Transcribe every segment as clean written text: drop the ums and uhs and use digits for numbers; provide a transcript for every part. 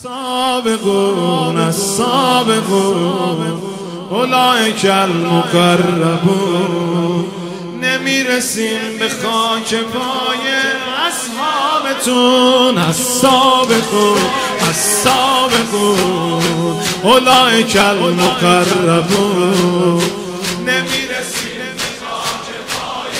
السابقون السابقون اولئک المقربون. نمیرسیم به خاک پای اصحابتون. السابقون السابقون اولئک المقربون. نمیرسیم به خاک پای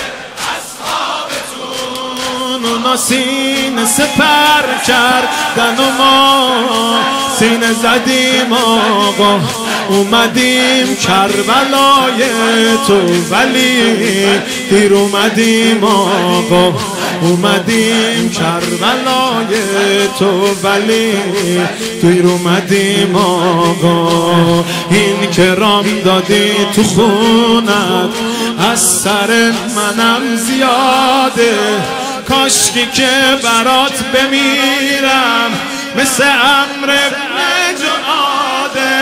اصحابتون. اونا سینه سپر کردن و ما سینه زدیم آقا، اومدیم کربلای تو ولی دیر اومدیم آقا، اومدیم کربلای تو ولی دیر اومدیم آقا. این که رام دادی تو خونت از سر منم زیاده، کاشکی که برات بمیرم مثل عمرو بن جعاده.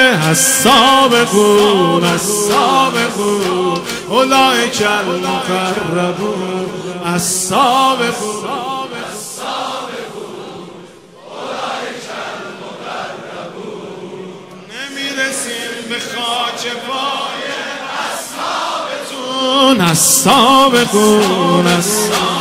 السابقون السابقون اولئک المقربون. السابقون اولئک المقربون. نمیرسیم به خاک پای اصحابتون. السابقون السابقون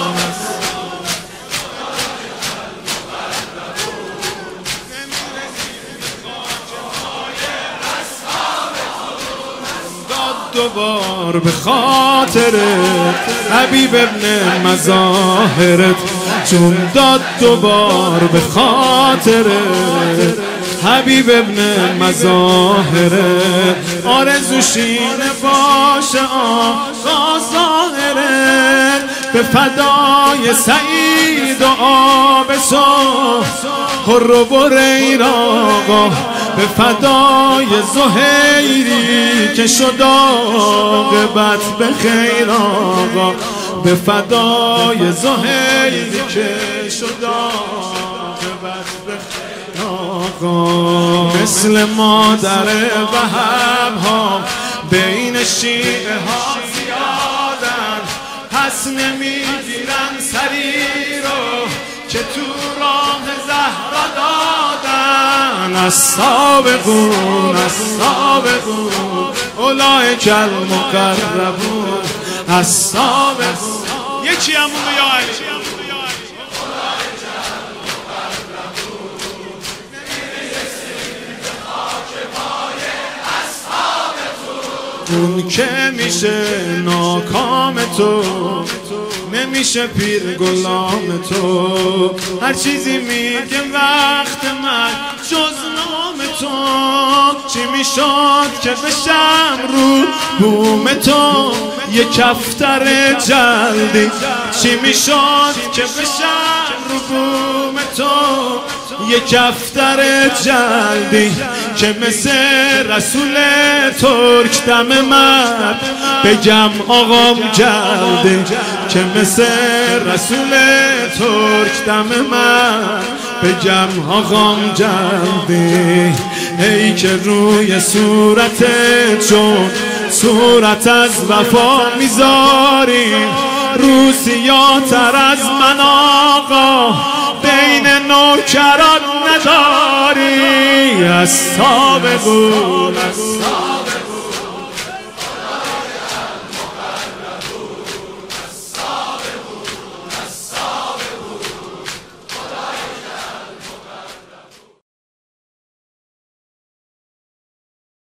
دوبار به خاطرت حبیب ابن مظاهرت جون داد، دوبار به خاطرت حبیب ابن مظاهرت. آرزوش اینه باشه آقا ظاهرت، به فدای سعید و آبسو حر و بریر آقا، به فدای زهیری که شد عاقبت به خیر آقا، به فدای زهیری که شد عاقبت به خیر آقا. مثل مادر وهب ها بین شیعه ها زیادن، پس نمیگیرن سری رو که تو راه زهرا دادن. السابقون السابقون اولئک المقربون. السابقون یکی همون یا علی. اون که میشه ناکام تو، نمیشه پیر غلام تو. هر چیزی میگه وقت من جز نام تو. چی میشد که بشم رو بوم تو یه کفتر جلدی، چی میشد که بشم رو بوم تو یه کفتر جلدی، که مثل رسول ترک دم من بگم آقام جلدی، که مثل رسول ترک دم من بگم آقام جلدی. ای که روی صورت جون صورت از وفا میذاری، روسیاتر از من آقا بین نوکران نداری. السابقون